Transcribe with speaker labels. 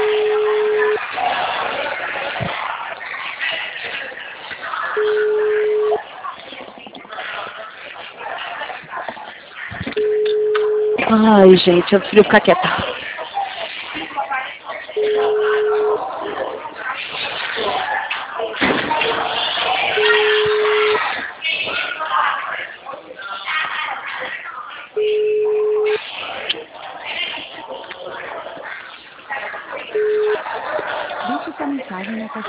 Speaker 1: Ai, gente, eu prefiro ficar quieta.
Speaker 2: Deixe sua mensagem na caixa